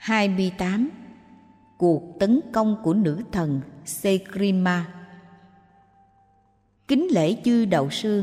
28. Cuộc tấn công của nữ thần Sekrima. Kính lễ chư đạo sư.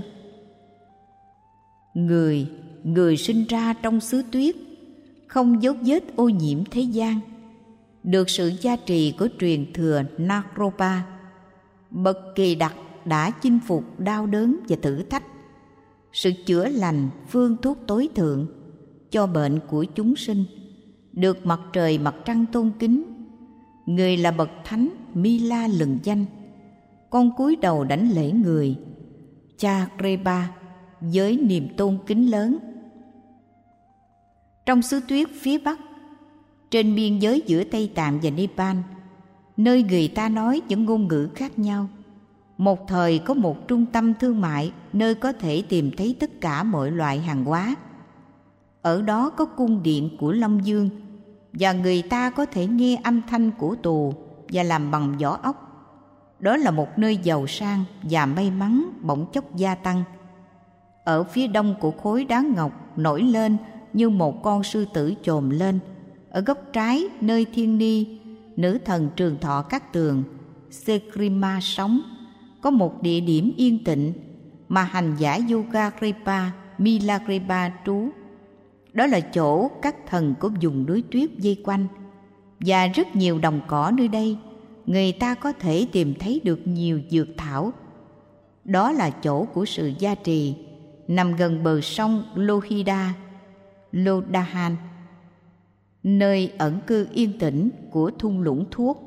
Người sinh ra trong xứ tuyết, không dấu vết ô nhiễm thế gian, được sự gia trì của truyền thừa Naropa. Bậc kỳ đặc đã chinh phục đau đớn và thử thách, sự chữa lành phương thuốc tối thượng cho bệnh của chúng sinh, được mặt trời mặt trăng tôn kính. Người là bậc thánh Mila lừng danh. Con cúi đầu đảnh lễ người Chakreba với niềm tôn kính lớn. Trong xứ tuyết phía Bắc, trên biên giới giữa Tây Tạng và Nepal, nơi người ta nói những ngôn ngữ khác nhau, một thời có một trung tâm thương mại nơi có thể tìm thấy tất cả mọi loại hàng hóa. Ở đó có cung điện của Long Dương, và người ta có thể nghe âm thanh của tù và làm bằng vỏ ốc. Đó là một nơi giàu sang và may mắn bỗng chốc gia tăng. Ở phía đông của khối đá ngọc nổi lên như một con sư tử chồm lên. Ở góc trái nơi thiên ni, nữ thần trường thọ các tường Sekrima sống, có một địa điểm yên tịnh mà hành giả Yoga Kripa Mila Kripa trú. Đó là chỗ các thần của vùng núi tuyết vây quanh, và rất nhiều đồng cỏ nơi đây. Người ta có thể tìm thấy được nhiều dược thảo. Đó là chỗ của sự gia trì, nằm gần bờ sông Lohida, Lodahan, nơi ẩn cư yên tĩnh của thung lũng thuốc.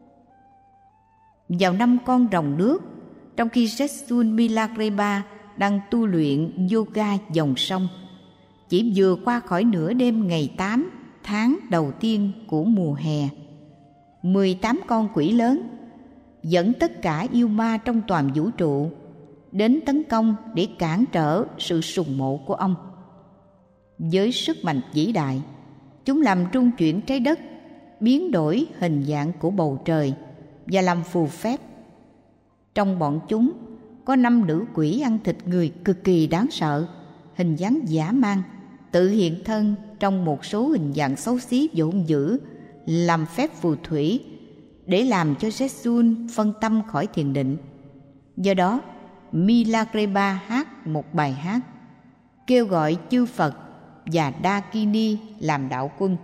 Vào năm con rồng nước, trong khi Jetsun Milagreba đang tu luyện yoga dòng sông, chỉ vừa qua khỏi nửa đêm ngày 8 tháng đầu tiên của mùa hè, 18 con quỷ lớn dẫn tất cả yêu ma trong toàn vũ trụ đến tấn công để cản trở sự sùng mộ của ông. Với sức mạnh vĩ đại, chúng làm trung chuyển trái đất, biến đổi hình dạng của bầu trời và làm phù phép. Trong bọn chúng có 5 nữ quỷ ăn thịt người cực kỳ đáng sợ, hình dáng dã man, tự hiện thân trong một số hình dạng xấu xí và hung dữ, làm phép phù thủy để làm cho Jetsun phân tâm khỏi thiền định. Do đó, Milagreba hát một bài hát kêu gọi chư Phật và Dakini làm đạo quân.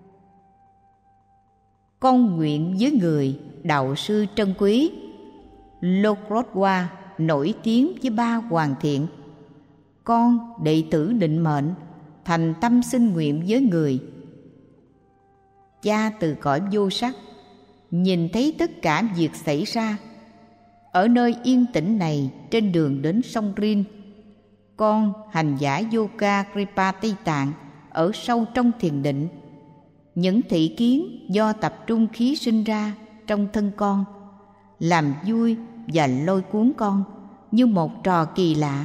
Con nguyện với người đạo sư trân quý Lokrodwa nổi tiếng với 3 hoàn thiện. Con đệ tử định mệnh thành tâm xin nguyện với người. Cha từ cõi vô sắc nhìn thấy tất cả việc xảy ra ở nơi yên tĩnh này trên đường đến sông Rin. Con hành giả Yoga Kripa Tây Tạng ở sâu trong thiền định. Những thị kiến do tập trung khí sinh ra trong thân con làm vui và lôi cuốn con như một trò kỳ lạ.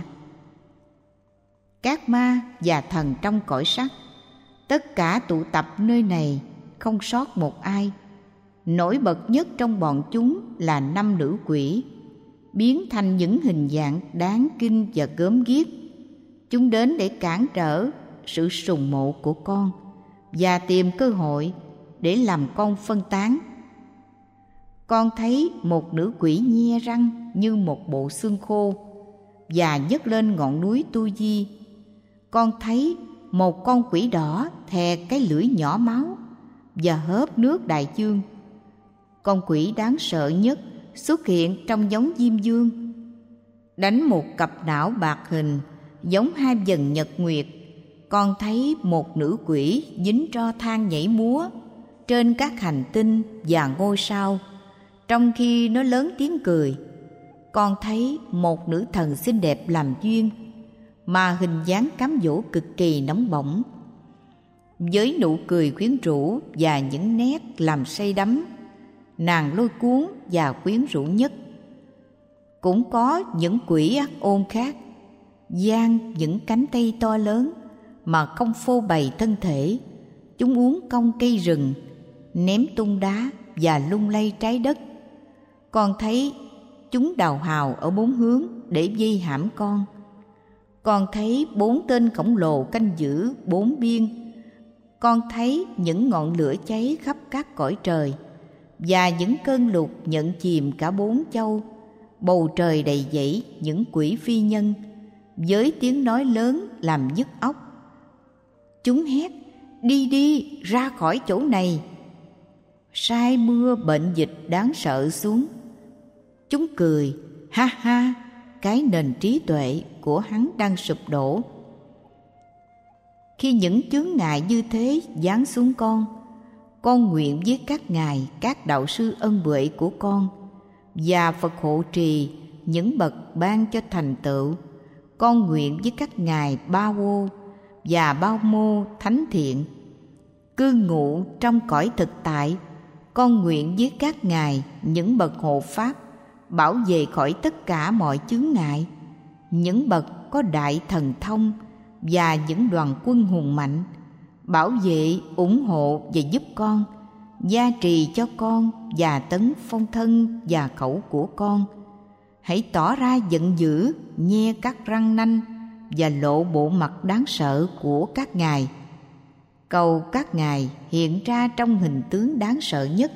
Các ma và thần trong cõi sắc, tất cả tụ tập nơi này, không sót một ai. Nổi bật nhất trong bọn chúng là 5 nữ quỷ, biến thành những hình dạng đáng kinh và gớm ghiếc. Chúng đến để cản trở sự sùng mộ của con và tìm cơ hội để làm con phân tán. Con thấy một nữ quỷ nhe răng như một bộ xương khô và nhấc lên ngọn núi Tu Di. Con thấy một con quỷ đỏ thè cái lưỡi nhỏ máu và hớp nước đại dương. Con quỷ đáng sợ nhất xuất hiện trong giống diêm dương, đánh một cặp não bạc hình giống 2 vầng nhật nguyệt. Con thấy một nữ quỷ dính tro than nhảy múa trên các hành tinh và ngôi sao, trong khi nó lớn tiếng cười. Con thấy một nữ thần xinh đẹp làm duyên, mà hình dáng cám dỗ cực kỳ nóng bỏng, với nụ cười quyến rũ và những nét làm say đắm. Nàng lôi cuốn và quyến rũ nhất. Cũng có những quỷ ác ôn khác, giang những cánh tay to lớn mà không phô bày thân thể. Chúng uống cong cây rừng, ném tung đá và lung lay trái đất. Con thấy chúng đào hào ở 4 hướng để vây hãm con. Con thấy 4 tên khổng lồ canh giữ 4 biên. con thấy những ngọn lửa cháy khắp các cõi trời, và những cơn lụt nhận chìm cả bốn châu. Bầu trời đầy dẫy những quỷ phi nhân, với tiếng nói lớn làm nhức óc. Chúng hét: đi đi, ra khỏi chỗ này. Sai mưa bệnh dịch đáng sợ xuống. Chúng cười: ha ha, cái nền trí tuệ của hắn đang sụp đổ. Khi những chướng ngại như thế giáng xuống con nguyện với các ngài, các đạo sư ân huệ của con và Phật hộ trì, những bậc ban cho thành tựu. Con nguyện với các ngài Ba Vô và Bao Mô thánh thiện, cư ngụ trong cõi thực tại. Con nguyện với các ngài, những bậc hộ pháp, bảo vệ khỏi tất cả mọi chướng ngại, những bậc có đại thần thông và những đoàn quân hùng mạnh, bảo vệ, ủng hộ và giúp con, gia trì cho con và tấn phong thân và khẩu của con. Hãy tỏ ra giận dữ, nhe các răng nanh và lộ bộ mặt đáng sợ của các ngài. Cầu các ngài hiện ra trong hình tướng đáng sợ nhất.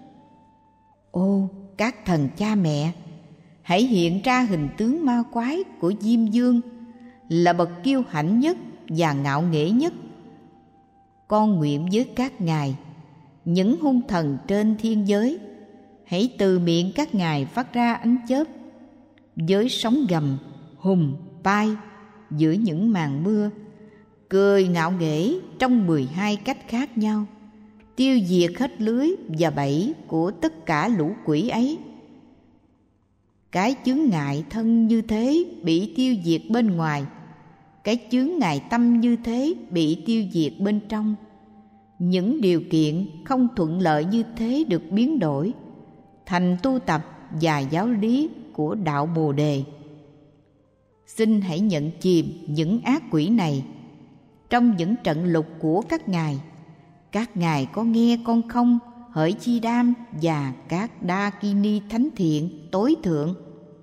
Ô các thần cha mẹ, hãy hiện ra hình tướng ma quái của Diêm Vương, là bậc kiêu hãnh nhất và ngạo nghễ nhất. Con nguyện với các ngài, những hung thần trên thiên giới, hãy từ miệng các ngài phát ra ánh chớp, với sóng gầm hùng bay giữa những màn mưa, cười ngạo nghễ trong 12 cách khác nhau, tiêu diệt hết lưới và bẫy của tất cả lũ quỷ ấy. Cái chướng ngại thân như thế bị tiêu diệt bên ngoài, cái chướng ngại tâm như thế bị tiêu diệt bên trong. Những điều kiện không thuận lợi như thế được biến đổi thành tu tập và giáo lý của đạo Bồ Đề. Xin hãy nhận chìm những ác quỷ này trong những trận lục của các ngài. Các ngài có nghe con không, hỡi Chi Đam và các Dakini thánh thiện tối thượng?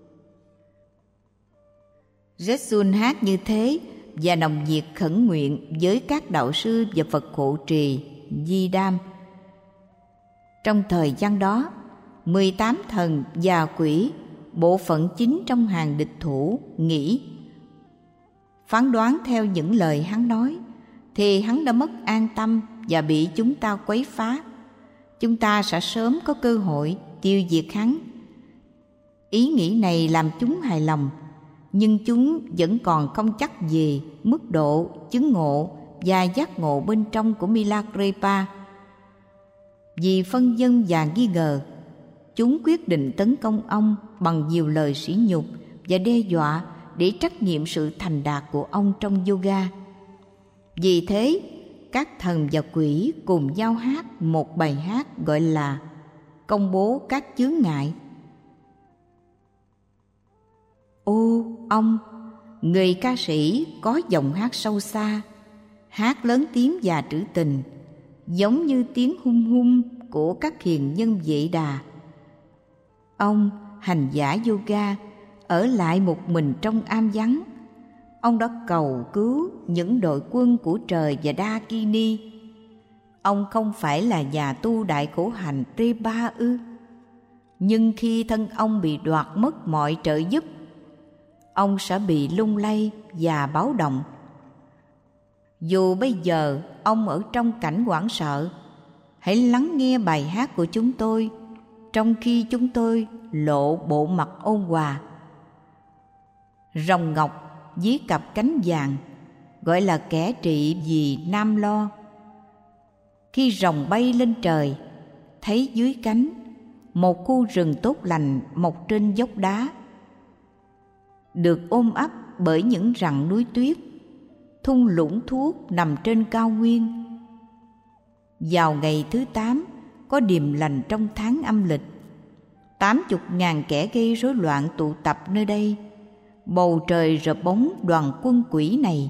Jetsun hát như thế và nồng nhiệt khẩn nguyện với các đạo sư và Phật hộ trì Di Đam. Trong thời gian đó, 18 thần và quỷ, bộ phận chính trong hàng địch thủ, nghĩ phán đoán theo những lời hắn nói thì hắn đã mất an tâm và bị chúng ta quấy phá. Chúng ta sẽ sớm có cơ hội tiêu diệt hắn. Ý nghĩ này làm chúng hài lòng, nhưng chúng vẫn còn không chắc về mức độ chứng ngộ và giác ngộ bên trong của Milarepa. Vì phân vân và nghi ngờ, chúng quyết định tấn công ông bằng nhiều lời sỉ nhục và đe dọa để trách nhiệm sự thành đạt của ông trong yoga. Vì thế, các thần và quỷ cùng nhau hát một bài hát gọi là công bố các chướng ngại. Ô ông, người ca sĩ có giọng hát sâu xa, hát lớn tiếng và trữ tình, giống như tiếng hum hum của các hiền nhân Vệ Đà. Ông, hành giả yoga, ở lại một mình trong am vắng. Ông đã cầu cứu những đội quân của trời và Dakini. Ông không phải là nhà tu đại khổ hạnh Trepa ư? Nhưng khi thân ông bị đoạt mất mọi trợ giúp, ông sẽ bị lung lay và báo động. Dù bây giờ ông ở trong cảnh hoảng sợ, hãy lắng nghe bài hát của chúng tôi trong khi chúng tôi lộ bộ mặt ôn hòa. Rồng ngọc với cặp cánh vàng gọi là kẻ trị vì Nam Lo. Khi rồng bay lên trời, thấy dưới cánh một khu rừng tốt lành mọc trên dốc đá, được ôm ấp bởi những rặng núi tuyết, thung lũng thuốc nằm trên cao nguyên. Vào ngày thứ 8 có điềm lành trong tháng âm lịch, 80.000 kẻ gây rối loạn tụ tập nơi đây. Bầu trời rợp bóng đoàn quân quỷ này.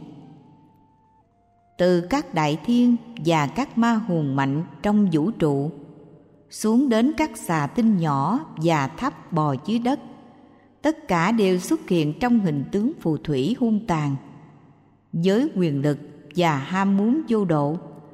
Từ các đại thiên và các ma hồn mạnh trong vũ trụ xuống đến các xà tinh nhỏ và thấp bò dưới đất, tất cả đều xuất hiện trong hình tướng phù thủy hung tàn. Với quyền lực và ham muốn vô độ,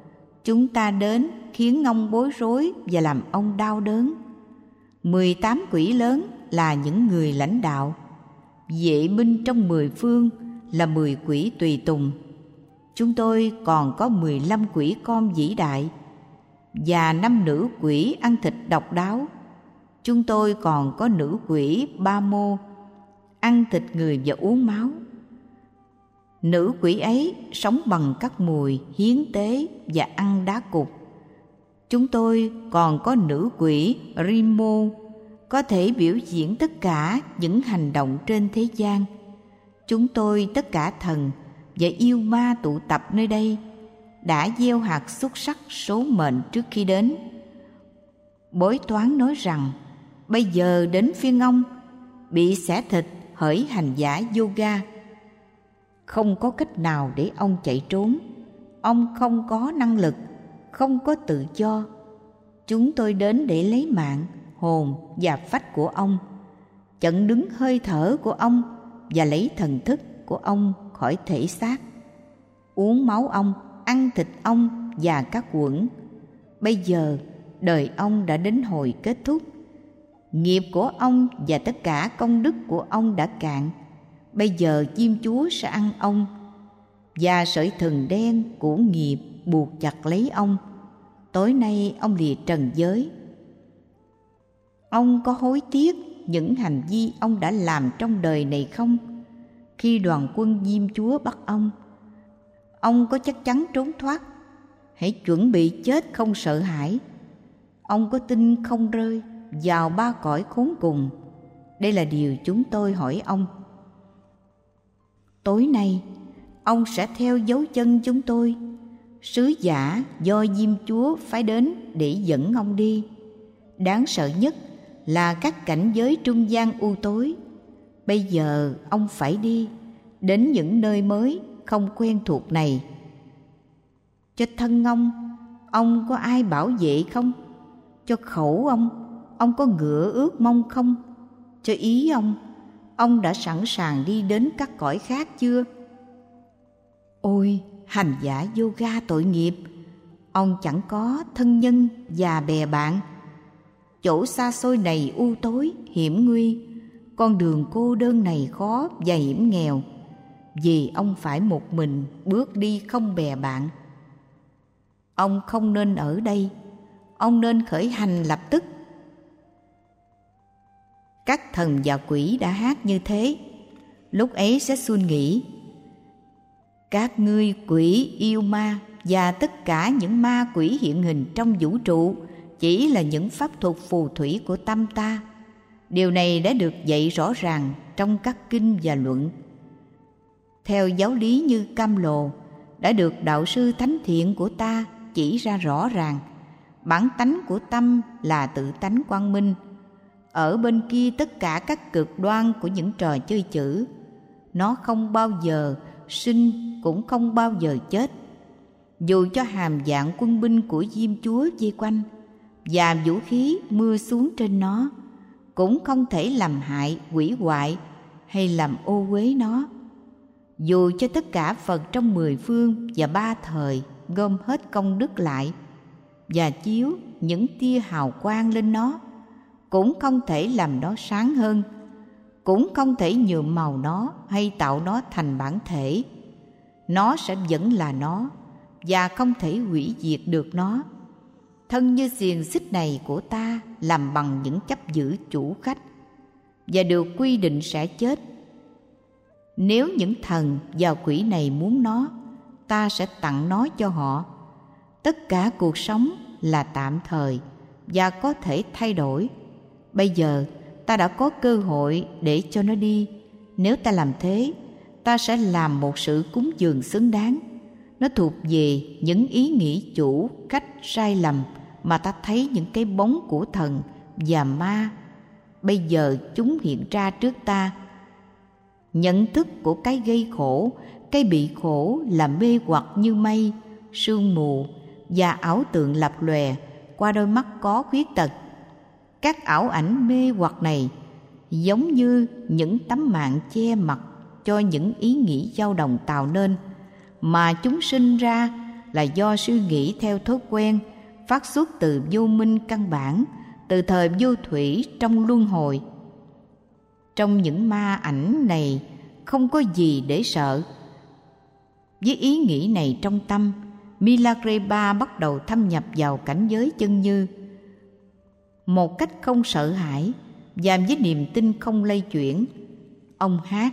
Chúng ta đến khiến ông bối rối và làm ông đau đớn. 18 quỷ lớn là những người lãnh đạo. Vệ binh trong 10 phương là 10 quỷ tùy tùng. Chúng tôi còn có 15 quỷ con vĩ đại và 5 nữ quỷ ăn thịt độc đáo. Chúng tôi còn có nữ quỷ Ba Mô, ăn thịt người và uống máu. Nữ quỷ ấy sống bằng các mùi hiến tế và ăn đá cục. Chúng tôi còn có nữ quỷ Rimo, có thể biểu diễn tất cả những hành động trên thế gian. Chúng tôi tất cả thần và yêu ma tụ tập nơi đây đã gieo hạt xúc sắc số mệnh trước khi đến. Bói toán nói rằng bây giờ đến phiên ông bị xẻ thịt hỡi hành giả yoga. Không có cách nào để ông chạy trốn. Ông không có năng lực, không có tự do. Chúng tôi đến để lấy mạng, hồn và phách của ông, chặn đứng hơi thở của ông và lấy thần thức của ông khỏi thể xác, uống máu ông, ăn thịt ông và các quẩn. Bây giờ đời ông đã đến hồi kết thúc. Nghiệp của ông và tất cả công đức của ông đã cạn. Bây giờ chim chúa sẽ ăn ông, và sợi thừng đen của nghiệp buộc chặt lấy ông. Tối nay ông lìa trần giới. Ông có hối tiếc những hành vi ông đã làm trong đời này không? Khi đoàn quân diêm chúa bắt ông có chắc chắn trốn thoát? Hãy chuẩn bị chết không sợ hãi. Ông có tin không rơi vào ba cõi khốn cùng? Đây là điều chúng tôi hỏi ông. Tối nay ông sẽ theo dấu chân chúng tôi. Sứ giả do diêm chúa phái đến để dẫn ông đi. Đáng sợ nhất là các cảnh giới trung gian u tối. Bây giờ ông phải đi đến những nơi mới không quen thuộc này. Cho thân ông có ai bảo vệ không? Cho khẩu ông có ngựa ướt mông không? Cho ý ông đã sẵn sàng đi đến các cõi khác chưa? Ôi, hành giả yoga tội nghiệp, ông chẳng có thân nhân và bè bạn. Chỗ xa xôi này u tối, hiểm nguy, con đường cô đơn này khó và hiểm nghèo, vì ông phải một mình bước đi không bè bạn. Ông không nên ở đây, ông nên khởi hành lập tức. Các thần và quỷ đã hát như thế. Lúc ấy sẽ suy nghĩ: các ngươi quỷ yêu ma và tất cả những ma quỷ hiện hình trong vũ trụ chỉ là những pháp thuật phù thủy của tâm ta. Điều này đã được dạy rõ ràng trong các kinh và luận. Theo giáo lý như Cam Lồ, đã được đạo sư thánh thiện của ta chỉ ra rõ ràng. Bản tánh của tâm là tự tánh quang minh. Ở bên kia tất cả các cực đoan của những trò chơi chữ, nó không bao giờ sinh cũng không bao giờ chết. Dù cho hàm vạn quân binh của diêm chúa vây quanh và vũ khí mưa xuống trên nó, cũng không thể làm hại, hủy hoại hay làm ô uế nó. Dù cho tất cả Phật trong 10 phương và 3 thời gom hết công đức lại và chiếu những tia hào quang lên nó, cũng không thể làm nó sáng hơn, cũng không thể nhuộm màu nó hay tạo nó thành bản thể. Nó sẽ vẫn là nó và không thể hủy diệt được nó. Thân như xiềng xích này của ta làm bằng những chấp giữ chủ khách và được quy định sẽ chết. Nếu những thần và quỷ này muốn nó, ta sẽ tặng nó cho họ. Tất cả cuộc sống là tạm thời và có thể thay đổi. Bây giờ ta đã có cơ hội để cho nó đi. Nếu ta làm thế, ta sẽ làm một sự cúng dường xứng đáng. Nó thuộc về những ý nghĩ chủ khách sai lầm mà ta thấy những cái bóng của thần và ma. Bây giờ chúng hiện ra trước ta. Nhận thức của cái gây khổ, cái bị khổ là mê hoặc như mây, sương mù và ảo tượng lập lòe qua đôi mắt có khuyết tật. Các ảo ảnh mê hoặc này giống như những tấm màn che mặt cho những ý nghĩ dao động tạo nên, mà chúng sinh ra là do suy nghĩ theo thói quen, phát xuất từ vô minh căn bản, từ thời vô thủy trong luân hồi. Trong những ma ảnh này không có gì để sợ. Với ý nghĩ này trong tâm, Milagreba bắt đầu thâm nhập vào cảnh giới chân như một cách không sợ hãi và với niềm tin không lay chuyển. Ông hát: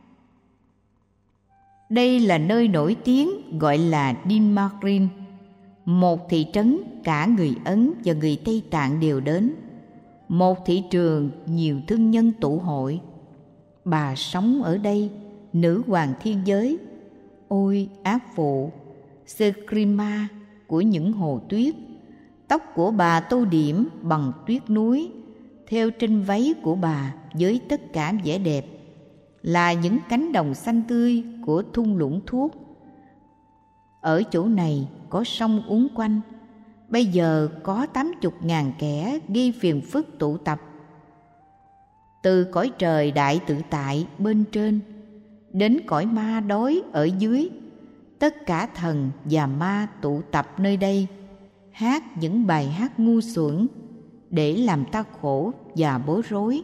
đây là nơi nổi tiếng gọi là Dinmarin, một thị trấn cả người Ấn và người Tây Tạng đều đến, một thị trường nhiều thương nhân tụ hội. Bà sống ở đây, nữ hoàng thiên giới. Ôi ác phụ Sekrima của những hồ tuyết, tóc của bà tô điểm bằng tuyết núi, theo trên váy của bà với tất cả vẻ đẹp là những cánh đồng xanh tươi của thung lũng thuốc. Ở chỗ này có sông uốn quanh, bây giờ có 80.000 kẻ gây phiền phức tụ tập. Từ cõi trời đại tự tại bên trên đến cõi ma đói ở dưới, tất cả thần và ma tụ tập nơi đây, hát những bài hát ngu xuẩn để làm ta khổ và bối rối.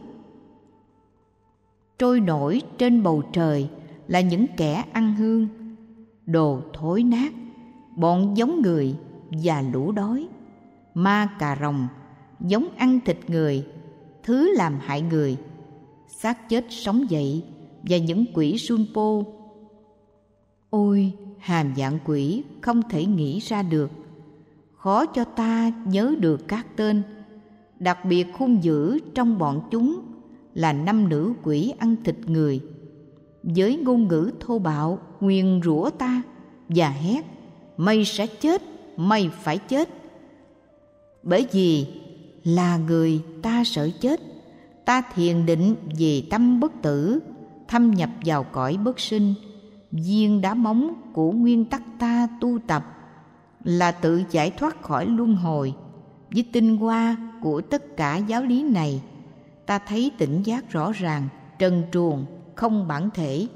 Trôi nổi trên bầu trời là những kẻ ăn hương, đồ thối nát, bọn giống người và lũ đói, ma cà rồng, giống ăn thịt người, thứ làm hại người, xác chết sống dậy và những quỷ Sunpo. Ôi hàm dạng quỷ không thể nghĩ ra được, khó cho ta nhớ được các tên. Đặc biệt hung dữ trong bọn chúng là 5 nữ quỷ ăn thịt người, với ngôn ngữ thô bạo nguyền rủa ta và hét: mày sẽ chết, mày phải chết. Bởi vì là người ta sợ chết, ta thiền định về tâm bất tử, thâm nhập vào cõi bất sinh. Viên đá móng của nguyên tắc ta tu tập là tự giải thoát khỏi luân hồi. Với tinh hoa của tất cả giáo lý này, ta thấy tỉnh giác rõ ràng, trần truồng, không bản thể.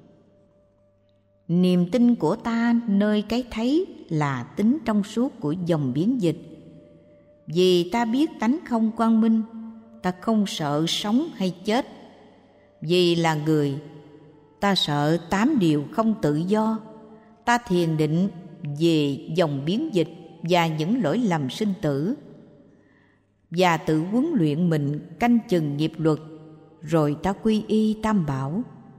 Niềm tin của ta nơi cái thấy là tính trong suốt của dòng biến dịch. Vì ta biết tánh không quang minh, ta không sợ sống hay chết. Vì là người, ta sợ 8 điều không tự do. Ta thiền định về dòng biến dịch và những lỗi lầm sinh tử, và tự huấn luyện mình canh chừng nghiệp luật. Rồi ta quy y Tam Bảo.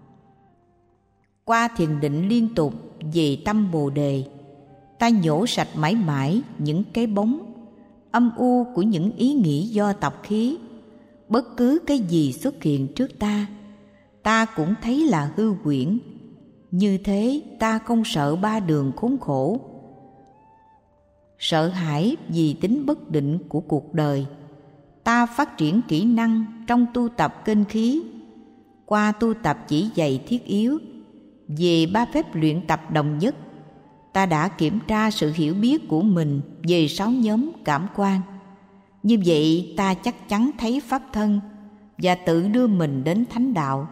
Qua thiền định liên tục về tâm Bồ Đề, ta nhổ sạch mãi mãi những cái bóng âm u của những ý nghĩ do tập khí. Bất cứ cái gì xuất hiện trước ta cũng thấy là hư huyễn. Như thế ta không sợ 3 đường khốn khổ, sợ hãi vì tính bất định của cuộc đời. Ta phát triển kỹ năng trong tu tập kênh khí. Qua tu tập chỉ dạy thiết yếu về 3 phép luyện tập đồng nhất, ta đã kiểm tra sự hiểu biết của mình về 6 nhóm cảm quan. Như vậy ta chắc chắn thấy pháp thân và tự đưa mình đến thánh đạo.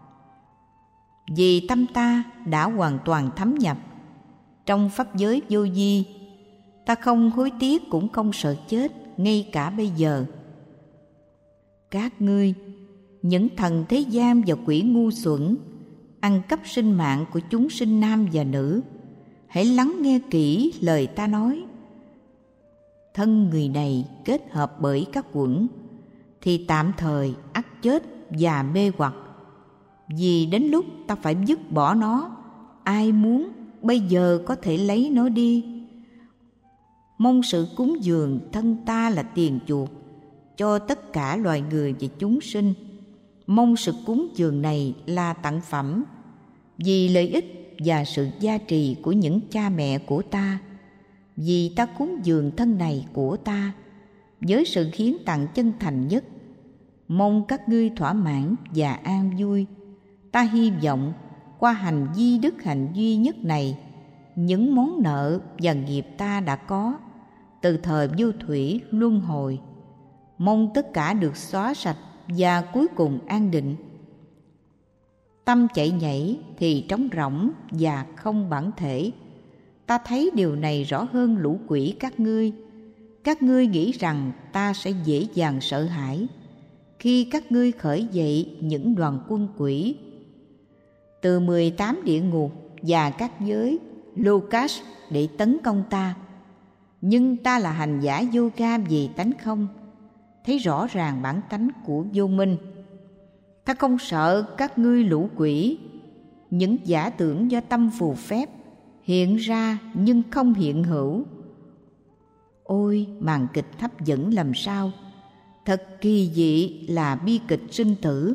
Vì tâm ta đã hoàn toàn thấm nhập trong pháp giới vô vi, ta không hối tiếc cũng không sợ chết ngay cả bây giờ. Các ngươi, những thần thế gian và quỷ ngu xuẩn, ăn cắp sinh mạng của chúng sinh nam và nữ, hãy lắng nghe kỹ lời ta nói. Thân người này kết hợp bởi các uẩn thì tạm thời ắt chết và mê hoặc. Vì đến lúc ta phải dứt bỏ nó, ai muốn bây giờ có thể lấy nó đi. Mong sự cúng dường thân ta là tiền chuộc cho tất cả loài người và chúng sinh. Mong sự cúng dường này là tặng phẩm vì lợi ích và sự gia trì của những cha mẹ của ta. Vì ta cúng dường thân này của ta với sự hiến tặng chân thành nhất. Mong các ngươi thỏa mãn và an vui. Ta hy vọng qua hành vi đức hạnh duy nhất này, những món nợ và nghiệp ta đã có từ thời vô thủy luân hồi, mong tất cả được xóa sạch và cuối cùng an định. Tâm chạy nhảy thì trống rỗng và không bản thể. Ta thấy điều này rõ hơn lũ quỷ các ngươi. Các ngươi nghĩ rằng ta sẽ dễ dàng sợ hãi khi các ngươi khởi dậy những đoàn quân quỷ từ 18 địa ngục và các giới Lucas để tấn công ta. Nhưng ta là hành giả yoga về tánh không, thấy rõ ràng bản tánh của vô minh. Ta không sợ các ngươi lũ quỷ, những giả tưởng do tâm phù phép hiện ra nhưng không hiện hữu. Ôi, màn kịch hấp dẫn làm sao! Thật kỳ dị là bi kịch sinh tử.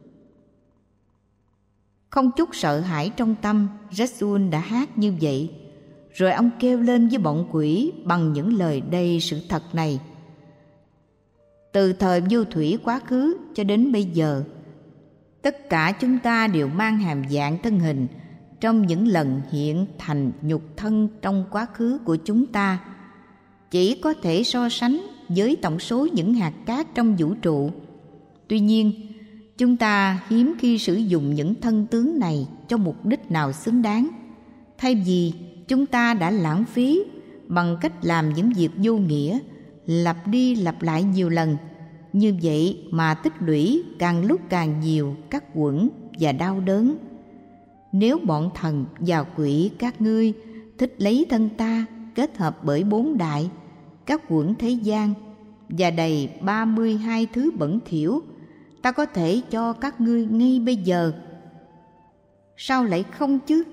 Không chút sợ hãi trong tâm, Rasul đã hát như vậy. Rồi ông kêu lên với bọn quỷ bằng những lời đầy sự thật này. Từ thời vô thủy quá khứ cho đến bây giờ, tất cả chúng ta đều mang hàm dạng thân hình trong những lần hiện thành nhục thân trong quá khứ của chúng ta, chỉ có thể so sánh với tổng số những hạt cát trong vũ trụ. Tuy nhiên, chúng ta hiếm khi sử dụng những thân tướng này cho mục đích nào xứng đáng. Thay vì chúng ta đã lãng phí bằng cách làm những việc vô nghĩa, lặp đi lặp lại nhiều lần. Như vậy mà tích lũy càng lúc càng nhiều các uẩn và đau đớn. Nếu bọn thần và quỷ các ngươi thích lấy thân ta kết hợp bởi 4 đại, các uẩn thế gian và đầy 32 thứ bẩn thỉu, ta có thể cho các ngươi ngay bây giờ. Sao lại không chứ?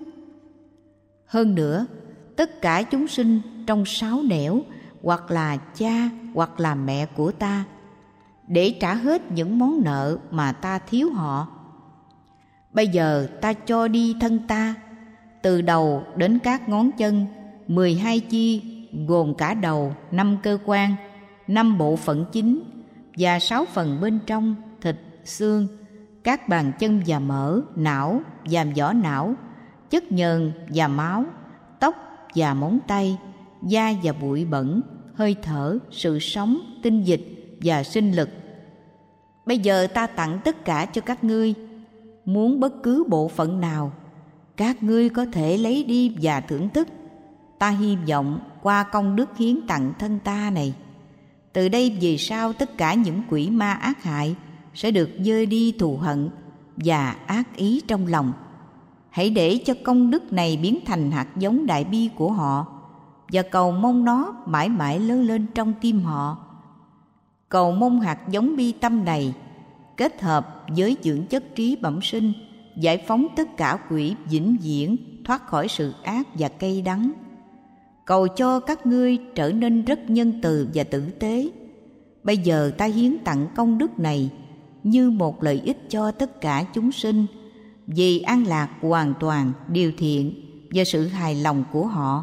Hơn nữa, tất cả chúng sinh trong 6 nẻo hoặc là cha hoặc là mẹ của ta, để trả hết những món nợ mà ta thiếu họ. Bây giờ ta cho đi thân ta, từ đầu đến các ngón chân, 12 chi gồm cả đầu, 5 cơ quan, 5 bộ phận chính và 6 phần bên trong, thịt, xương, các bàn chân và mỡ, não và vỏ não, chất nhờn và máu, tóc và móng tay, da và bụi bẩn, hơi thở, sự sống, tinh dịch và sinh lực. Bây giờ ta tặng tất cả cho các ngươi. Muốn bất cứ bộ phận nào, các ngươi có thể lấy đi và thưởng thức. Ta hy vọng qua công đức hiến tặng thân ta này, từ đây về sau tất cả những quỷ ma ác hại sẽ được dơi đi thù hận và ác ý trong lòng. Hãy để cho công đức này biến thành hạt giống đại bi của họ và cầu mong nó mãi mãi lớn lên trong tim họ. Cầu mong hạt giống bi tâm này kết hợp với dưỡng chất trí bẩm sinh, giải phóng tất cả quỷ vĩnh viễn thoát khỏi sự ác và cay đắng. Cầu cho các ngươi trở nên rất nhân từ và tử tế. Bây giờ ta hiến tặng công đức này như một lợi ích cho tất cả chúng sinh, vì an lạc hoàn toàn, điều thiện và sự hài lòng của họ.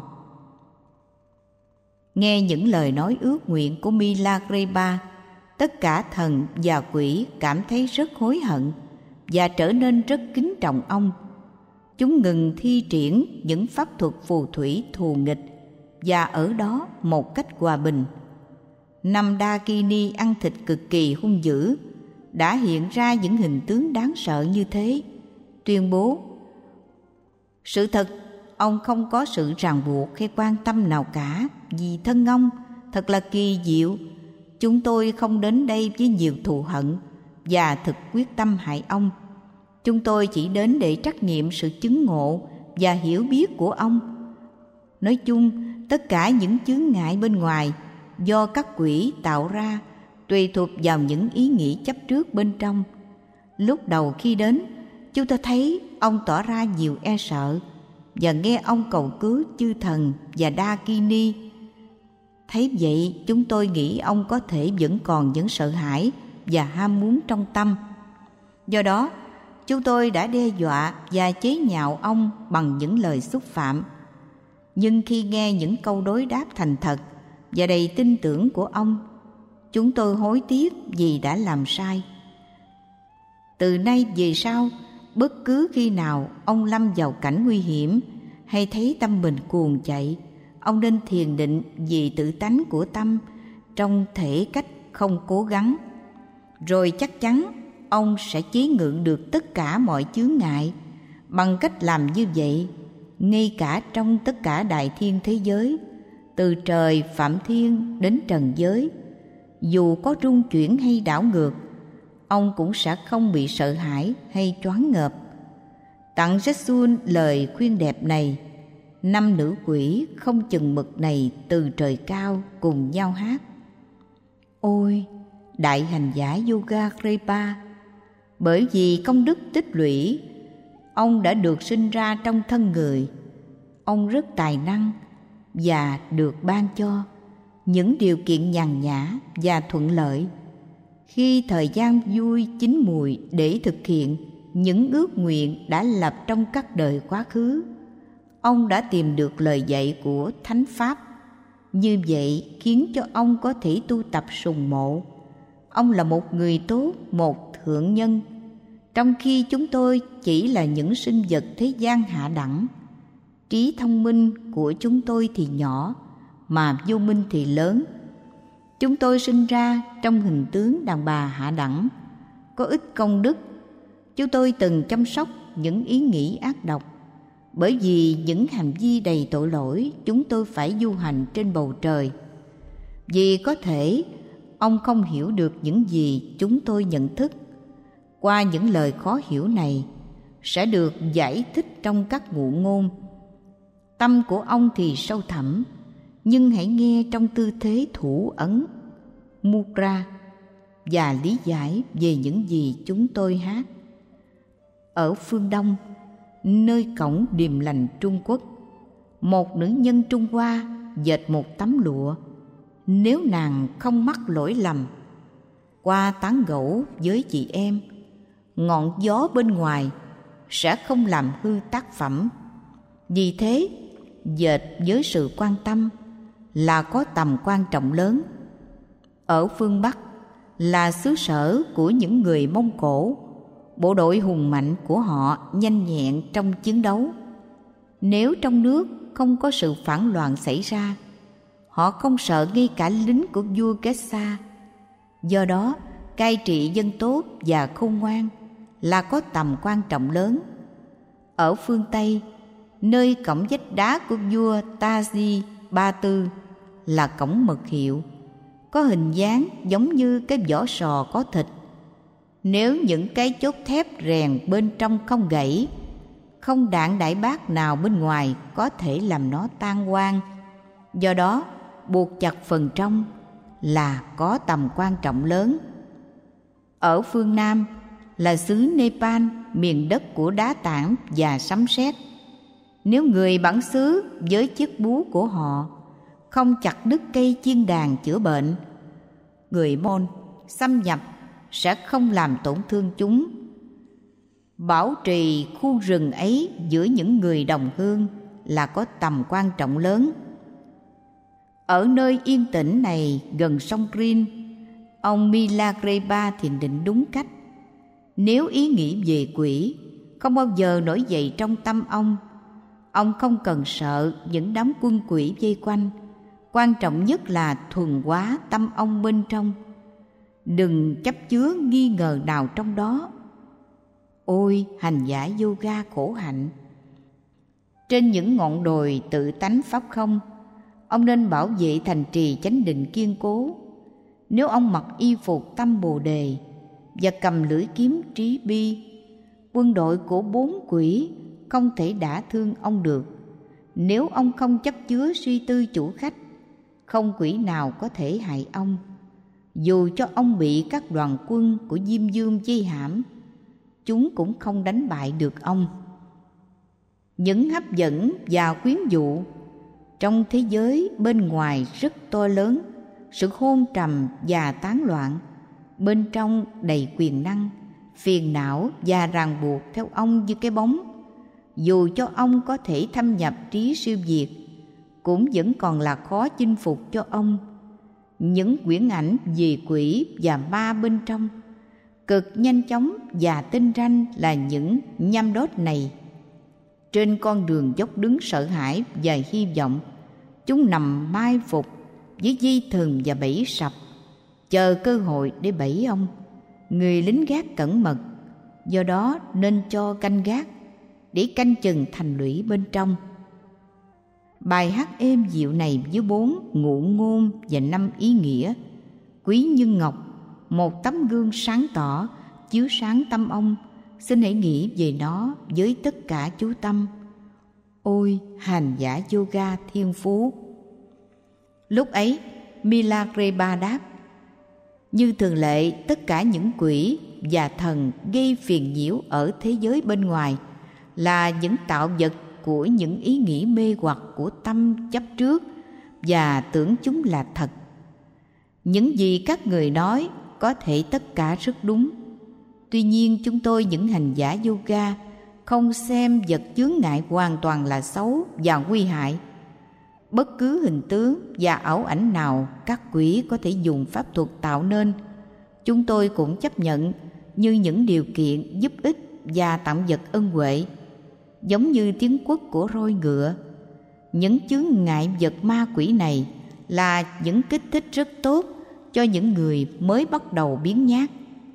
Nghe những lời nói ước nguyện của Milagreba, tất cả thần và quỷ cảm thấy rất hối hận và trở nên rất kính trọng ông. Chúng ngừng thi triển những pháp thuật phù thủy thù nghịch và ở đó một cách hòa bình. 5 Dakini ăn thịt cực kỳ hung dữ đã hiện ra những hình tướng đáng sợ như thế, tuyên bố: sự thật, ông không có sự ràng buộc hay quan tâm nào cả vì thân ông thật là kỳ diệu. Chúng tôi không đến đây với nhiều thù hận và thực quyết tâm hại ông. Chúng tôi chỉ đến để trắc nghiệm sự chứng ngộ và hiểu biết của ông. Nói chung, tất cả những chướng ngại bên ngoài do các quỷ tạo ra tùy thuộc vào những ý nghĩ chấp trước bên trong. Lúc đầu khi đến, chúng tôi thấy ông tỏ ra nhiều e sợ và nghe ông cầu cứu chư thần và Dakini. Thấy vậy, chúng tôi nghĩ ông có thể vẫn còn những sợ hãi và ham muốn trong tâm. Do đó, chúng tôi đã đe dọa và chế nhạo ông bằng những lời xúc phạm. Nhưng khi nghe những câu đối đáp thành thật và đầy tin tưởng của ông, chúng tôi hối tiếc vì đã làm sai. Từ nay về sau, bất cứ khi nào ông lâm vào cảnh nguy hiểm hay thấy tâm mình cuồng chạy, ông nên thiền định vì tự tánh của tâm trong thể cách không cố gắng. Rồi chắc chắn ông sẽ chế ngự được tất cả mọi chướng ngại. Bằng cách làm như vậy, ngay cả trong tất cả đại thiên thế giới, từ trời phạm thiên đến trần giới, dù có rung chuyển hay đảo ngược, ông cũng sẽ không bị sợ hãi hay choáng ngợp. Tặng Giê-xu lời khuyên đẹp này, 5 nữ quỷ không chừng mực này từ trời cao cùng nhau hát: Ôi đại hành giả Yogagrapa, bởi vì công đức tích lũy, ông đã được sinh ra trong thân người. Ông rất tài năng và được ban cho những điều kiện nhàn nhã và thuận lợi. Khi thời gian vui chín mùi để thực hiện những ước nguyện đã lập trong các đời quá khứ, ông đã tìm được lời dạy của Thánh Pháp. Như vậy khiến cho ông có thể tu tập sùng mộ. Ông là một người tốt, một thượng nhân, trong khi chúng tôi chỉ là những sinh vật thế gian hạ đẳng. Trí thông minh của chúng tôi thì nhỏ, mà vô minh thì lớn. Chúng tôi sinh ra trong hình tướng đàn bà hạ đẳng, có ít công đức. Chúng tôi từng chăm sóc những ý nghĩ ác độc. Bởi vì những hành vi đầy tội lỗi, chúng tôi phải du hành trên bầu trời. Vì có thể ông không hiểu được những gì chúng tôi nhận thức. Qua những lời khó hiểu này sẽ được giải thích trong các ngụ ngôn. Tâm của ông thì sâu thẳm, nhưng hãy nghe trong tư thế thủ ấn mudra và lý giải về những gì chúng tôi hát. Ở phương Đông, nơi cổng Điềm Lành Trung Quốc, một nữ nhân Trung Hoa dệt một tấm lụa. Nếu nàng không mắc lỗi lầm, qua tán gẫu với chị em, ngọn gió bên ngoài sẽ không làm hư tác phẩm. Vì thế, dệt với sự quan tâm là có tầm quan trọng lớn. Ở phương Bắc là xứ sở của những người Mông Cổ, bộ đội hùng mạnh của họ nhanh nhẹn trong chiến đấu. Nếu trong nước không có sự phản loạn xảy ra, họ không sợ ngay cả lính của vua Kesa. Do đó, cai trị dân tốt và khôn ngoan là có tầm quan trọng lớn. Ở phương Tây, nơi cổng vách đá của vua Taji Ba Tư là cổng mật hiệu, có hình dáng giống như cái vỏ sò có thịt. Nếu những cái chốt thép rèn bên trong không gãy, không đạn đại bác nào bên ngoài có thể làm nó tan hoang. Do đó, buộc chặt phần trong là có tầm quan trọng lớn. Ở phương Nam là xứ Nepal, miền đất của đá tảng và sấm sét. Nếu người bản xứ với chiếc búa của họ không chặt đứt cây chiên đàn chữa bệnh, người Môn xâm nhập sẽ không làm tổn thương chúng. Bảo trì khu rừng ấy giữa những người đồng hương là có tầm quan trọng lớn. Ở nơi yên tĩnh này gần sông Rin, ông Milagreba thiền định đúng cách. Nếu ý nghĩ về quỷ không bao giờ nổi dậy trong tâm ông không cần sợ những đám quân quỷ vây quanh. Quan trọng nhất là thuần hóa tâm ông bên trong. Đừng chấp chứa nghi ngờ nào trong đó. Ôi hành giả yoga khổ hạnh! Trên những ngọn đồi tự tánh pháp không, ông nên bảo vệ thành trì chánh định kiên cố. Nếu ông mặc y phục tâm Bồ Đề và cầm lưỡi kiếm trí bi, quân đội của 4 quỷ không thể đả thương ông được. Nếu ông không chấp chứa suy tư chủ khách, không quỷ nào có thể hại ông. Dù cho ông bị các đoàn quân của Diêm Dương vây hãm, chúng cũng không đánh bại được ông. Những hấp dẫn và quyến dụ trong thế giới bên ngoài rất to lớn, sự hôn trầm và tán loạn. Bên trong đầy quyền năng, phiền não và ràng buộc theo ông như cái bóng. Dù cho ông có thể thâm nhập trí siêu việt, cũng vẫn còn là khó chinh phục cho ông. Những quyển ảnh về quỷ và ma bên trong cực nhanh chóng và tinh ranh là những nham đốt này. Trên con đường dốc đứng sợ hãi và hy vọng, chúng nằm mai phục với dây thừng và bẫy sập, chờ cơ hội để bẫy ông. Người lính gác cẩn mật, do đó nên cho canh gác để canh chừng thành lũy bên trong. Bài hát êm dịu này với 4 ngụ ngôn và 5 ý nghĩa quý như ngọc, một tấm gương sáng tỏ chiếu sáng tâm ông. Xin hãy nghĩ về nó với tất cả chú tâm. Ôi hành giả yoga thiên phú! Lúc ấy Milagreba đáp: như thường lệ, tất cả những quỷ và thần gây phiền nhiễu ở thế giới bên ngoài là những tạo vật của những ý nghĩ mê hoặc của tâm chấp trước và tưởng chúng là thật. Những gì các người nói có thể tất cả rất đúng. Tuy nhiên chúng tôi, những hành giả yoga, không xem vật chướng ngại hoàn toàn là xấu và nguy hại. Bất cứ hình tướng và ảo ảnh nào các quỷ có thể dùng pháp thuật tạo nên, chúng tôi cũng chấp nhận như những điều kiện giúp ích và tặng vật ân huệ, giống như tiếng quất của roi ngựa. Những chướng ngại vật ma quỷ này là những kích thích rất tốt cho những người mới bắt đầu biếng nhác.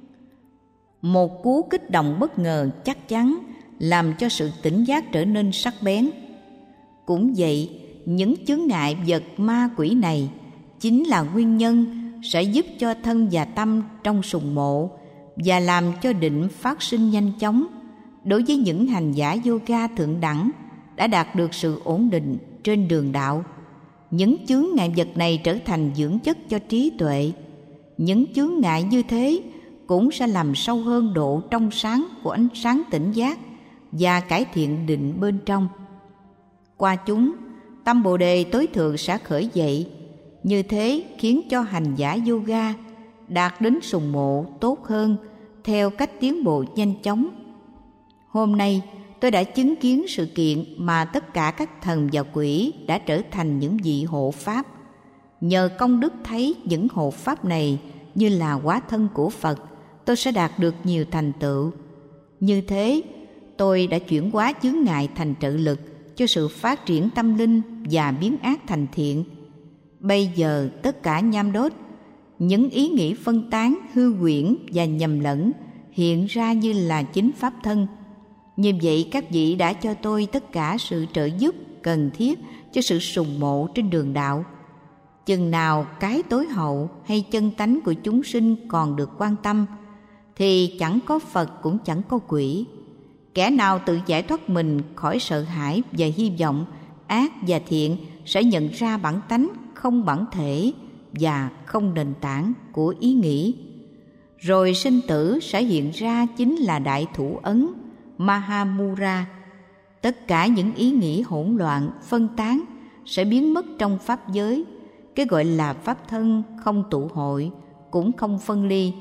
Một cú kích động bất ngờ chắc chắn làm cho sự tỉnh giác trở nên sắc bén. Cũng vậy, những chướng ngại vật ma quỷ này chính là nguyên nhân sẽ giúp cho thân và tâm trong sùng mộ và làm cho định phát sinh nhanh chóng. Đối với những hành giả yoga thượng đẳng đã đạt được sự ổn định trên đường đạo, những chướng ngại vật này trở thành dưỡng chất cho trí tuệ. Những chướng ngại như thế cũng sẽ làm sâu hơn độ trong sáng của ánh sáng tỉnh giác và cải thiện định bên trong. Qua chúng, tâm Bồ Đề tối thượng sẽ khởi dậy. Như thế khiến cho hành giả yoga đạt đến sùng mộ tốt hơn theo cách tiến bộ nhanh chóng. Hôm nay tôi đã chứng kiến sự kiện mà tất cả các thần và quỷ đã trở thành những vị hộ pháp. Nhờ công đức thấy những hộ pháp này như là hóa thân của Phật, tôi sẽ đạt được nhiều thành tựu. Như thế, tôi đã chuyển hóa chướng ngại thành trợ lực cho sự phát triển tâm linh và biến ác thành thiện. Bây giờ tất cả nham đốt, những ý nghĩ phân tán, hư huyễn và nhầm lẫn hiện ra như là chính pháp thân. Như vậy các vị đã cho tôi tất cả sự trợ giúp cần thiết cho sự sùng mộ trên đường đạo. Chừng nào cái tối hậu hay chân tánh của chúng sinh còn được quan tâm, thì chẳng có Phật cũng chẳng có quỷ. Kẻ nào tự giải thoát mình khỏi sợ hãi và hy vọng ác và thiện sẽ nhận ra bản tánh không bản thể và không nền tảng của ý nghĩ. Rồi sinh tử sẽ hiện ra chính là đại thủ ấn Mahamura. Tất cả những ý nghĩ hỗn loạn, phân tán sẽ biến mất trong pháp giới. Cái gọi là pháp thân không tụ hội, cũng không phân ly.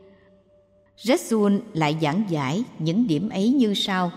Jetsun lại giảng giải những điểm ấy như sau.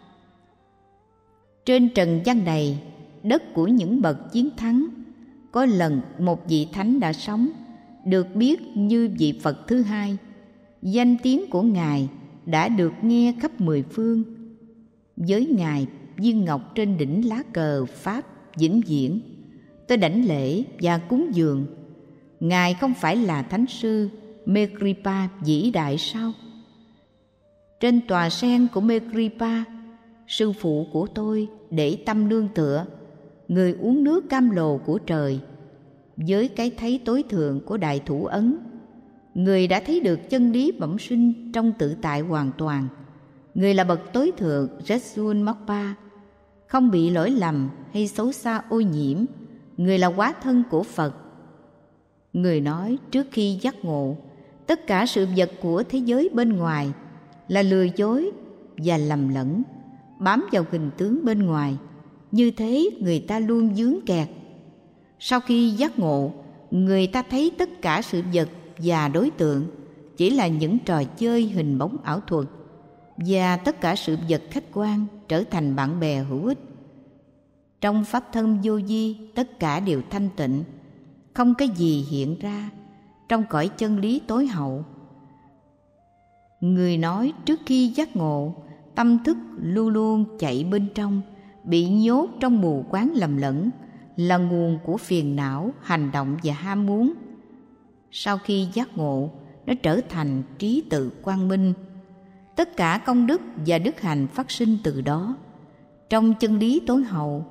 Trên trần gian này, đất của những bậc chiến thắng, có lần một vị thánh đã sống, được biết như vị Phật thứ hai. Danh tiếng của Ngài đã được nghe khắp mười phương. Với Ngài, viên ngọc trên đỉnh lá cờ Pháp vĩnh viễn, tôi đảnh lễ và cúng dường. Ngài không phải là Thánh sư Mekripa vĩ đại sao? Trên tòa sen của Mekripa, sư phụ của tôi để tâm nương tựa, người uống nước cam lồ của trời. Với cái thấy tối thượng của đại thủ ấn, người đã thấy được chân lý bẩm sinh trong tự tại hoàn toàn. Người là bậc tối thượng Jetsun Mokpa, không bị lỗi lầm hay xấu xa ô nhiễm. Người là hóa thân của Phật. Người nói trước khi giác ngộ, tất cả sự vật của thế giới bên ngoài là lừa dối và lầm lẫn, bám vào hình tướng bên ngoài. Như thế người ta luôn vướng kẹt. Sau khi giác ngộ, người ta thấy tất cả sự vật và đối tượng chỉ là những trò chơi hình bóng ảo thuật, và tất cả sự vật khách quan trở thành bạn bè hữu ích. Trong pháp thân vô vi, tất cả đều thanh tịnh, không cái gì hiện ra. Trong cõi chân lý tối hậu, người nói trước khi giác ngộ, tâm thức luôn luôn chạy bên trong, bị nhốt trong mù quáng lầm lẫn, là nguồn của phiền não, hành động và ham muốn. Sau khi giác ngộ, nó trở thành trí tự quang minh. Tất cả công đức và đức hạnh phát sinh từ đó. Trong chân lý tối hậu,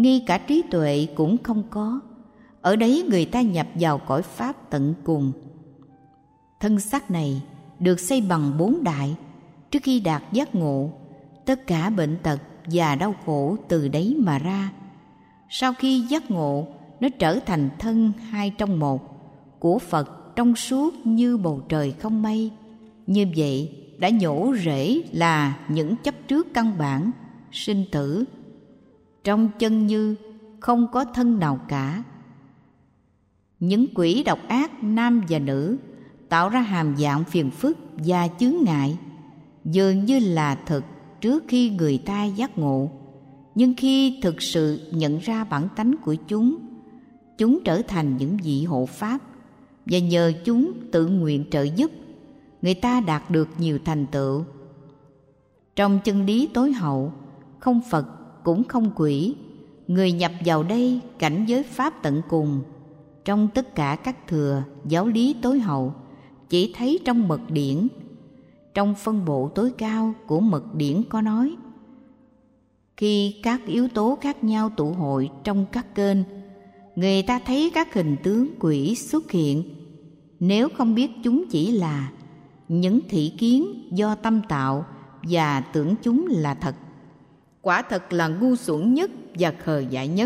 ngay cả trí tuệ cũng không có. Ở đấy người ta nhập vào cõi pháp tận cùng. Thân xác này được xây bằng 4 đại. Trước khi đạt giác ngộ, tất cả bệnh tật và đau khổ từ đấy mà ra. Sau khi giác ngộ, nó trở thành thân 2 trong 1 của Phật, trong suốt như bầu trời không mây. Như vậy đã nhổ rễ là những chấp trước căn bản, sinh tử. Trong chân như không có thân nào cả. Những quỷ độc ác nam và nữ tạo ra hàm dạng phiền phức và chướng ngại, dường như là thực trước khi người ta giác ngộ. Nhưng khi thực sự nhận ra bản tánh của chúng trở thành những vị hộ pháp, và nhờ chúng tự nguyện trợ giúp, người ta đạt được nhiều thành tựu. Trong chân lý tối hậu, không Phật cũng không quỷ. Người nhập vào đây cảnh giới pháp tận cùng. Trong tất cả các thừa giáo lý tối hậu, chỉ thấy trong mật điển. Trong phân bộ tối cao của mật điển có nói, khi các yếu tố khác nhau tụ hội trong các kênh, người ta thấy các hình tướng quỷ xuất hiện. Nếu không biết chúng chỉ là những thị kiến do tâm tạo và tưởng chúng là thật, quả thật là ngu xuẩn nhất và khờ dại nhất.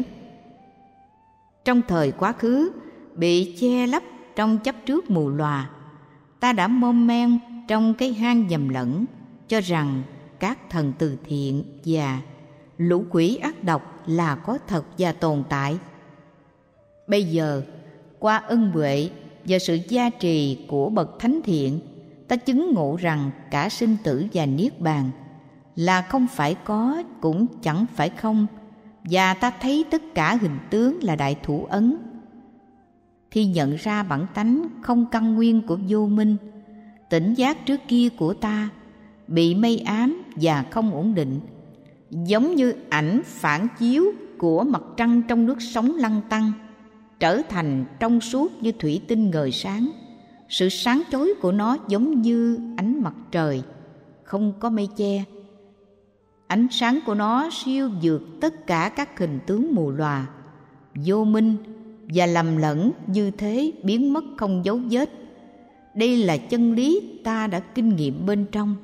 Trong thời quá khứ, bị che lấp trong chấp trước mù lòa, ta đã môm men trong cái hang nhầm lẫn, cho rằng các thần từ thiện và lũ quỷ ác độc là có thật và tồn tại. Bây giờ, qua ân huệ và sự gia trì của bậc thánh thiện, ta chứng ngộ rằng cả sinh tử và niết bàn là không phải có cũng chẳng phải không, và ta thấy tất cả hình tướng là đại thủ ấn. Khi nhận ra bản tánh không căn nguyên của vô minh, tỉnh giác trước kia của ta bị mây ám và không ổn định, giống như ảnh phản chiếu của mặt trăng trong nước sóng lăn tăn, trở thành trong suốt như thủy tinh ngời sáng. Sự sáng chói của nó giống như ánh mặt trời, không có mây che. Ánh sáng của nó siêu vượt tất cả các hình tướng mù lòa, vô minh và lầm lẫn như thế biến mất không dấu vết. Đây là chân lý ta đã kinh nghiệm bên trong.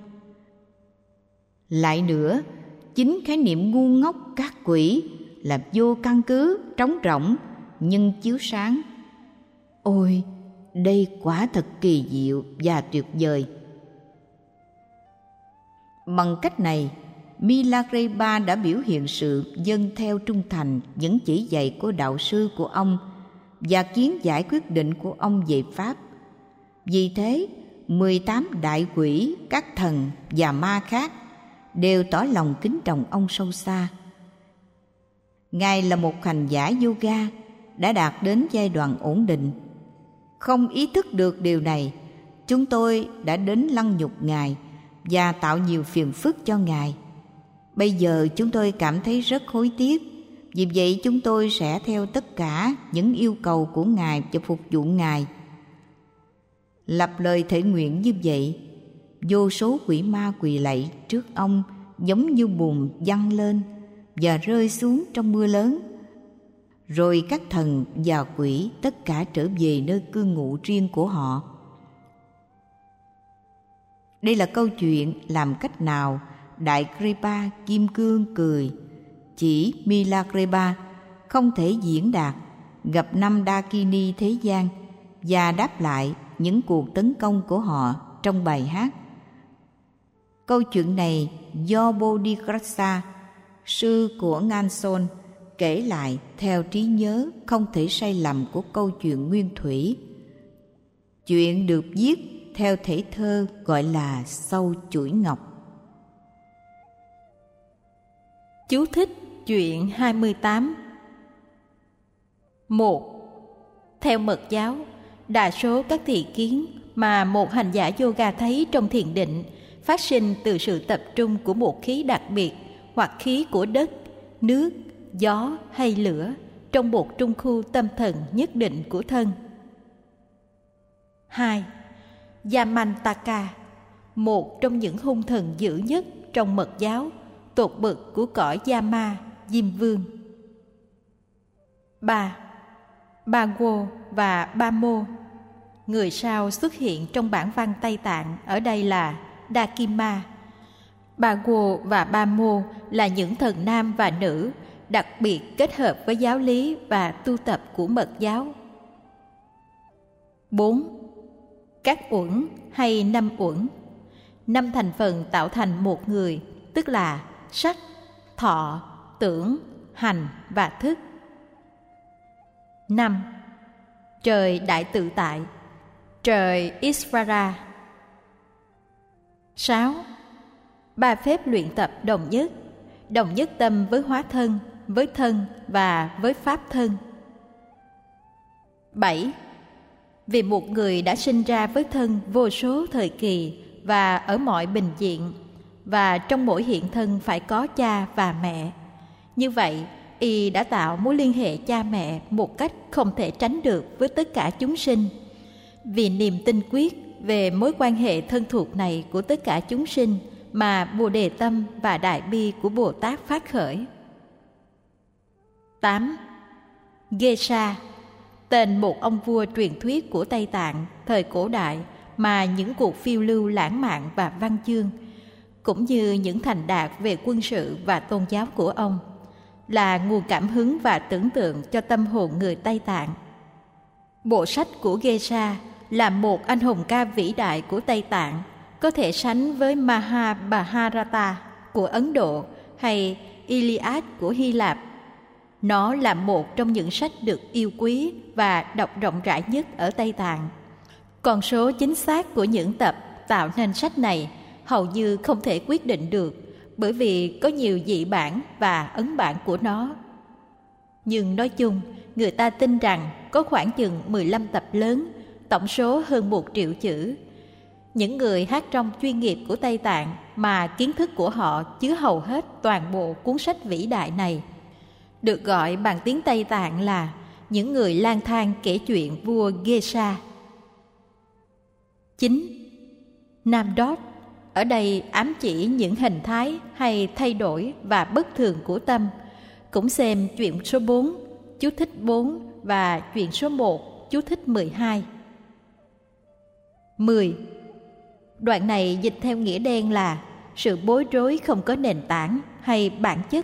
Lại nữa, chính khái niệm ngu ngốc các quỷ là vô căn cứ, trống rỗng nhưng chiếu sáng. Ôi, đây quả thật kỳ diệu và tuyệt vời. Bằng cách này, Milarepa đã biểu hiện sự dâng theo trung thành những chỉ dạy của đạo sư của ông và kiến giải quyết định của ông về Pháp. Vì thế, 18 đại quỷ, các thần và ma khác đều tỏ lòng kính trọng ông sâu xa. Ngài là một hành giả yoga đã đạt đến giai đoạn ổn định. Không ý thức được điều này, chúng tôi đã đến lăng nhục Ngài và tạo nhiều phiền phức cho Ngài. Bây giờ chúng tôi cảm thấy rất hối tiếc, vì vậy chúng tôi sẽ theo tất cả những yêu cầu của Ngài và phục vụ Ngài. Lập lời thể nguyện như vậy, vô số quỷ ma quỳ lạy trước ông giống như bùn văng lên và rơi xuống trong mưa lớn. Rồi các thần và quỷ tất cả trở về nơi cư ngụ riêng của họ. Đây là câu chuyện làm cách nào Đại Kripa Kim Cương cười chỉ Milarepa không thể diễn đạt gặp 5 Dakini thế gian và đáp lại những cuộc tấn công của họ trong bài hát. Câu chuyện này do Bodhidharma, sư của Nganson, kể lại theo trí nhớ không thể sai lầm của câu chuyện nguyên thủy. Chuyện được viết theo thể thơ gọi là Sâu Chuỗi Ngọc. Chú thích chuyện 28. 1. Theo Mật giáo, đa số các thị kiến mà một hành giả yoga thấy trong thiền định phát sinh từ sự tập trung của một khí đặc biệt hoặc khí của đất, nước, gió hay lửa trong một trung khu tâm thần nhất định của thân. 2. Yamantaka, một trong những hung thần dữ nhất trong Mật giáo, tột bậc của cõi Yama, Diêm Vương. 3. Baguo và Bamo. Người sau xuất hiện trong bản văn Tây Tạng ở đây là Dakima. Baguo và Bamo là những thần nam và nữ, đặc biệt kết hợp với giáo lý và tu tập của Mật giáo. 4. Các uẩn hay 5 uẩn. 5 thành phần tạo thành một người, tức là sắc, thọ, tưởng, hành và thức. 5. Trời đại tự tại, trời Isvara. 6. 3 phép luyện tập đồng nhất tâm với hóa thân, với thân và với pháp thân. 7. Vì một người đã sinh ra với thân vô số thời kỳ và ở mọi bình diện, và trong mỗi hiện thân phải có cha và mẹ. Như vậy, y đã tạo mối liên hệ cha mẹ một cách không thể tránh được với tất cả chúng sinh. Vì niềm tin quyết về mối quan hệ thân thuộc này của tất cả chúng sinh mà Bồ Đề Tâm và Đại Bi của Bồ Tát phát khởi. 8. Gesha, tên một ông vua truyền thuyết của Tây Tạng thời cổ đại mà những cuộc phiêu lưu lãng mạn và văn chương, cũng như những thành đạt về quân sự và tôn giáo của ông, là nguồn cảm hứng và tưởng tượng cho tâm hồn người Tây Tạng. Bộ sách của Gesha là một anh hùng ca vĩ đại của Tây Tạng, có thể sánh với Mahabharata của Ấn Độ hay Iliad của Hy Lạp. Nó là một trong những sách được yêu quý và đọc rộng rãi nhất ở Tây Tạng. Con số chính xác của những tập tạo nên sách này hầu như không thể quyết định được, bởi vì có nhiều dị bản và ấn bản của nó. Nhưng nói chung, người ta tin rằng có khoảng chừng 15 tập lớn, tổng số hơn 1 triệu chữ. Những người hát trong chuyên nghiệp của Tây Tạng mà kiến thức của họ chứa hầu hết toàn bộ cuốn sách vĩ đại này, được gọi bằng tiếng Tây Tạng là những người lang thang kể chuyện vua Gesha. 9. Nam Đốt, ở đây ám chỉ những hình thái hay thay đổi và bất thường của tâm, cũng xem chuyện số 4, chú thích 4 và chuyện số 1, chú thích 12. 10. Đoạn này dịch theo nghĩa đen là sự bối rối không có nền tảng hay bản chất.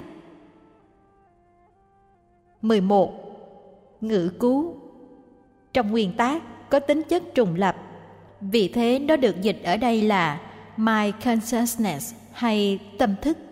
11. Ngữ cứu. Trong nguyên tác có tính chất trùng lập, vì thế nó được dịch ở đây là My Consciousness hay tâm thức.